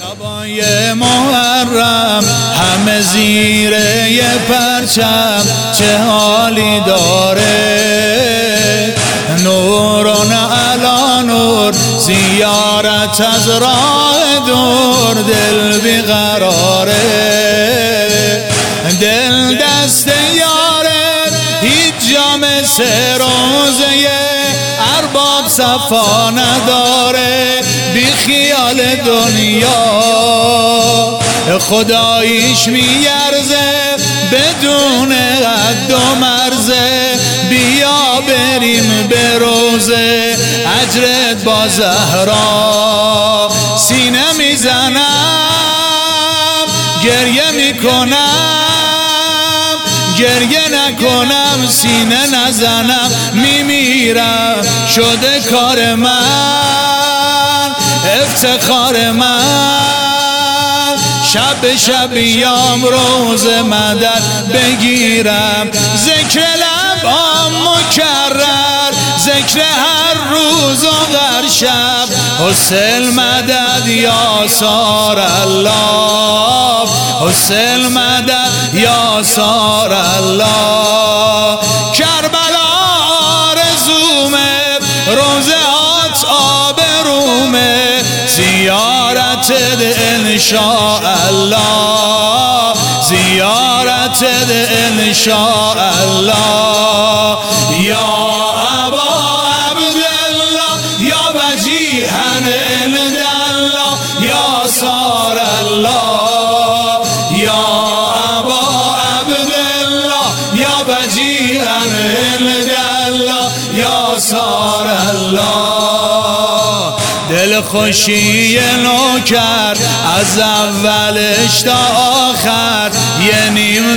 شبای محرم همه زیر یه پرچم چه حالی داره، نورون علا نور زیارت از راه دور دل بیقراره، دل دست یاره هیچ جا مثل روزه ارباب صفا نداره، بی خیال دنیا خداییش میارزه بدون حد و مرزه، بیا بریم به روزه اجرت با زهرا، سینه میزنم گریه میکنم، گریه نکنم سینه نزنم، میمیرم شده کار من افتخار من، شب به شب بیام روز مدد بگیرم، ذکر لبام مکرر ذکر هر روز و هر شب، حسین مدد یا سار الله، حسین مدد یا سار الله، کربلا آرزومه روزهات آبرومه، زیارت انشاءالله، زیارت انشاءالله، یا ابا عبدالله یا وجیها عندالله یا سار الله، یا ابا عبدالله یا وجیها عندالله یا سار الله، دل خوشی نوکر از اولش تا آخر یه نیم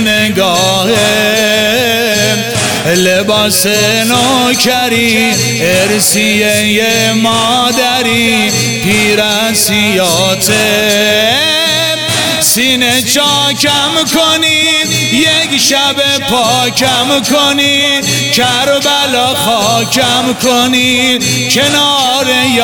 نگاهه، لباس نوکری ارسیه مادری پیرسیاته، سینه چاکم کنید یک شب پاکم کنید، کربلا خاکم کنید کنار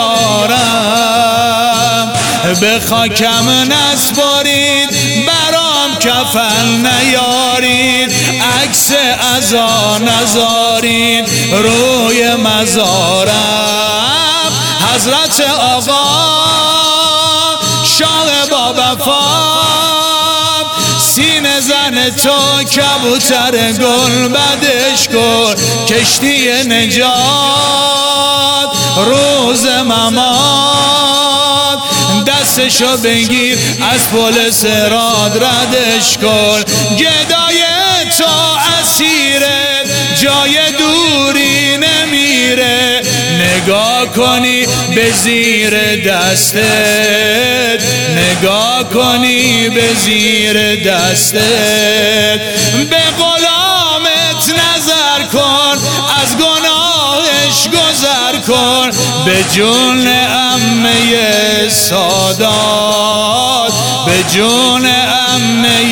یارم، به خاکم نسپارید برام کفن نیارید، عکس ازا نذارید روی مزارم، حضرت آقا شاه با وفا، سینه زن تو کبوتر گل بدش کن، کشتی نجات روز ممات، دستشو بگیر از پل صراط ردش کن، گدای تو اسیره جای دوری نمیره، نگاه کنی به زیر دستت، نگاه کنی به زیر دستت، به غلامت نظر کن از گناهش گذر کن، به جون عمه سادات، به جون عمه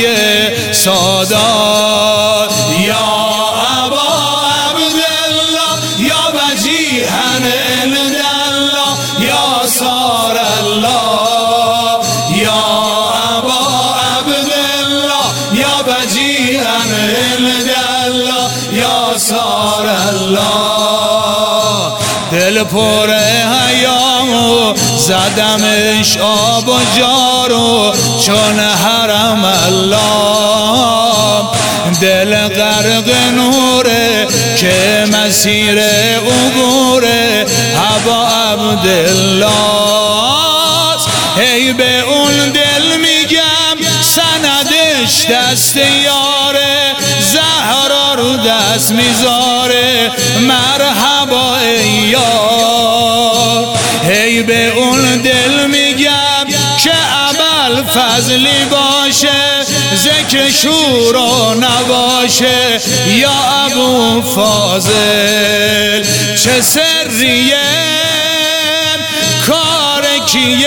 سادات، یا ابا عبدالله یا وجیها عندالله یا سار الله، یا ابا عبدالله یا وجیها عندالله یا سار الله، دل پر حیامو زدمش آب و جارو چون حرم الله، دل غرق نوره که مسیر عبوره ابا عبدالله، هی به اون دل میگم سندش دست یاره، زهرا رو دست میذاره مرحبا ای یار، هی به اون دل میگم که ابل فضلی باشه، ذکر شور و نباشه یا ابو فاضل، چه سریه کار کیه،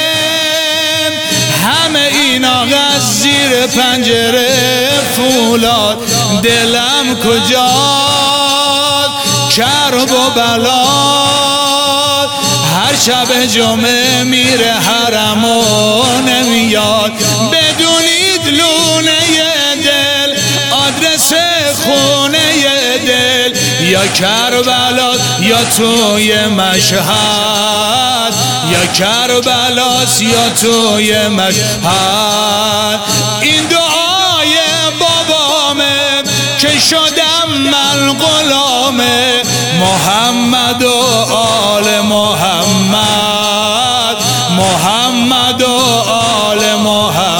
همه اینا از زیر پنجره فولاد، دلم کجاست کرب و بلا، هر شب جمعه میره حرم و نمیاد. بدونید لونه دل آدرس خونه دل یا کربلا یا توی مشهد، یا کربلاست یا توی مشهد. این دعای بابامه که شدم من غلام محمد و آل محمد، محمد و آل محمد.